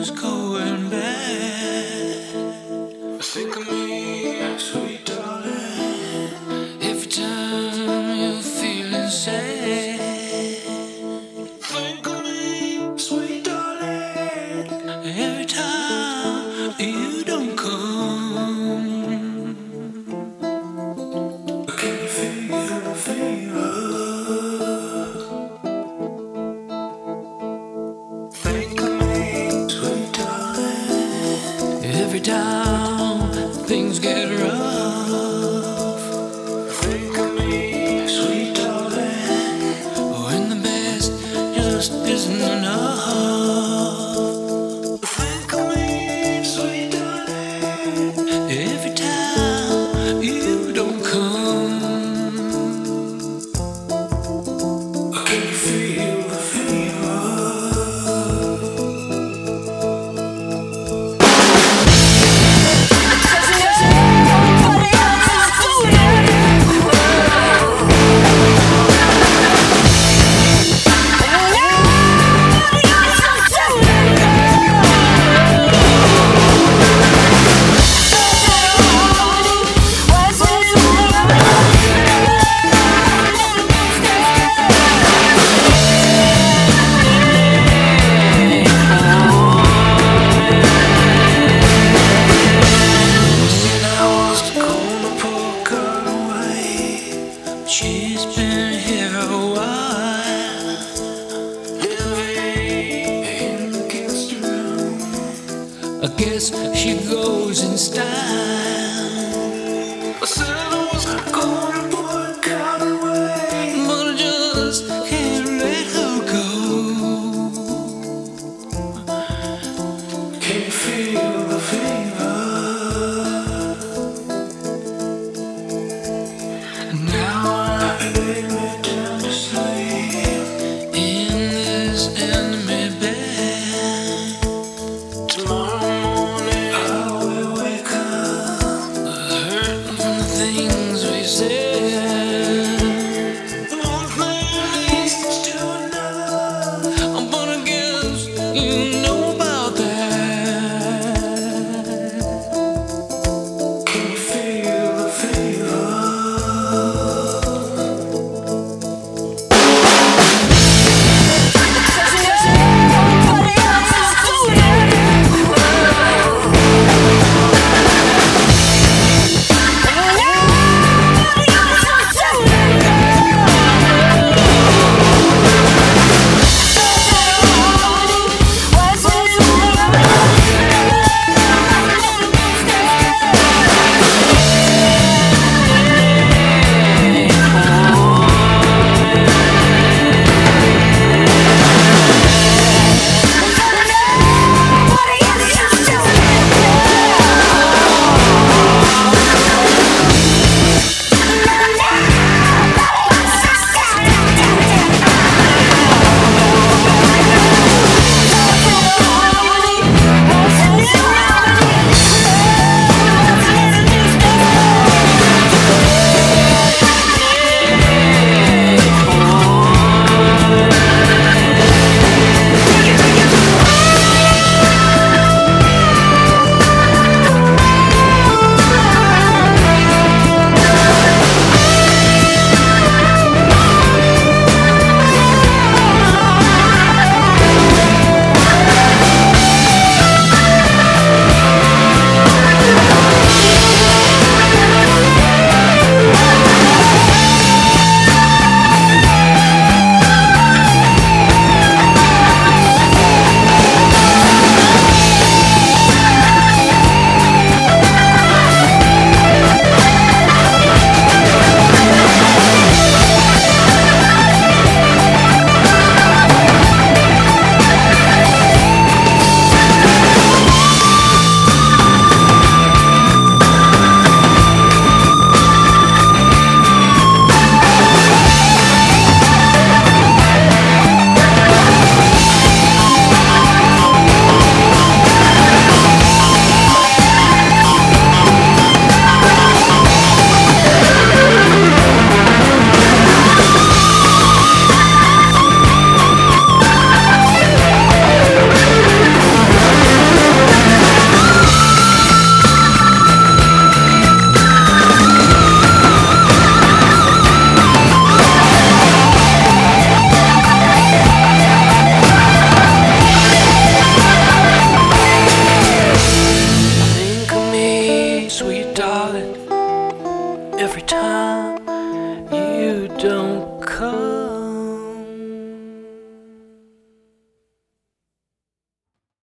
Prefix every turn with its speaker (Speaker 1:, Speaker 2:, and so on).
Speaker 1: was going bad. Think of me, sweet darling, every time you're feeling sad. Think of me, sweet darling, every time you don't come. Can you feel the fever? Think of me, sweet darling, every time things get rough. Think of me, sweet darling, when the best just isn't enough. Think of me, sweet darling, every time you don't come. Can you feel the fever? She's been here a while, living in the guest room. I guess she goes in style. I said I was gonna put God away, but I just can't let her go. Can you feel the fever?